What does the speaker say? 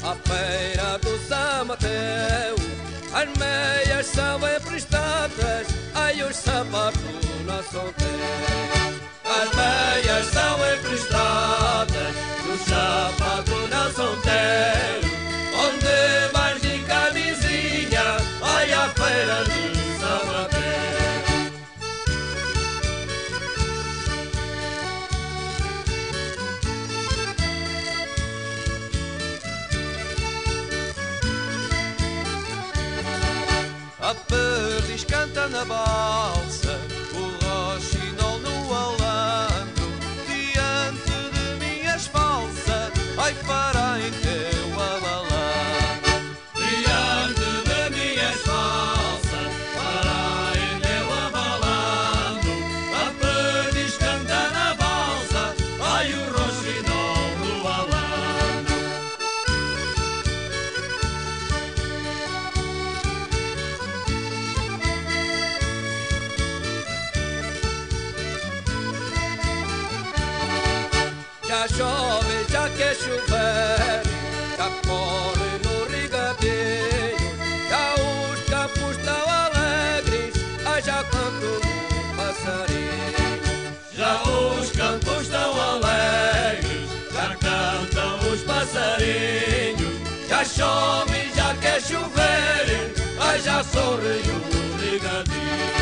à feira do São Mateus, as meias são emprestadas, ai os sapatos não são teus. As meias são emprestadas, os sapatos não são teus. Onde vais de camisinha, ai à feira do São Mateus. A perdiz canta na balsa, o roxinol no alandro, diante de minhas falsas, ai fará em teu abalandro. Diante de minhas falsas, fará em teu abalandro. A perdiz canta na balsa, ai o roxinol no alandro. Já chove, já quer chover, já corre no regateio, já os campos estão alegres, já cantam os passarinhos. Já os campos estão alegres, já cantam os passarinhos. Já chove, já quer chover, já sorri o regateio.